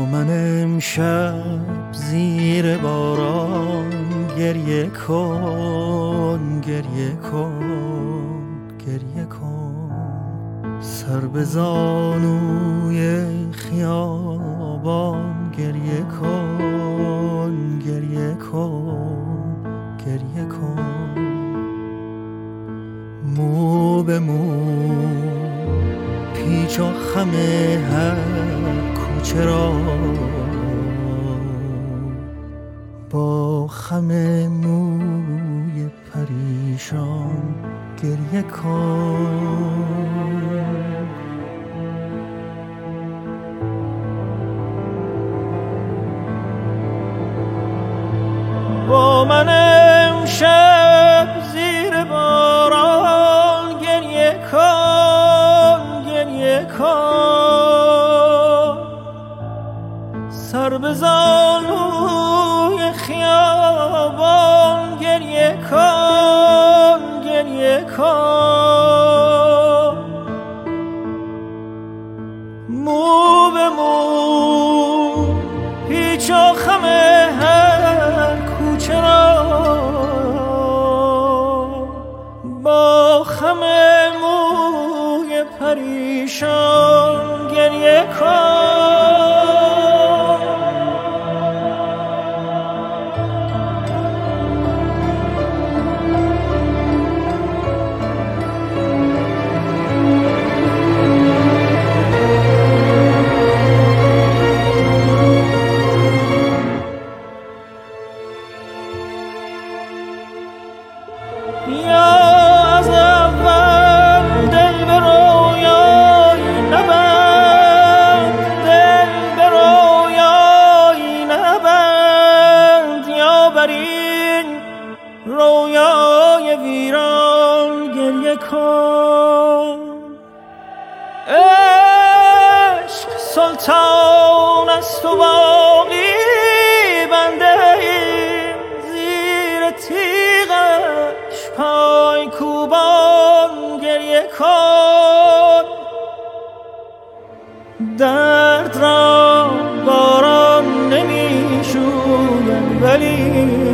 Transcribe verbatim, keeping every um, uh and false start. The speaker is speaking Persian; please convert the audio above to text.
من امشب زیر باران گریه کن، گریه کن، گریه کن. سر به زانوی خیابان گریه کن، گریه کن، گریه کن. مو به مو پیچ و خم هر کوچه را با خم موی پریشان گریه کن. با من امشب زیر باران گریه کن، گریه کن. سر به زانوی خیابان گریه کن، گریه کن. مو به مو پیچ و خم هر کوچه را با خم موی پریشان گریه کن. یا از اول دل به رویایی نبند، دل به رویایی نبند. یا بر این رویای ویران گریه کن. عشق سلطان است و باقی بنده ایم زیر تیغش پای کوبان گریه کن. درد را باران نمی شوید ولی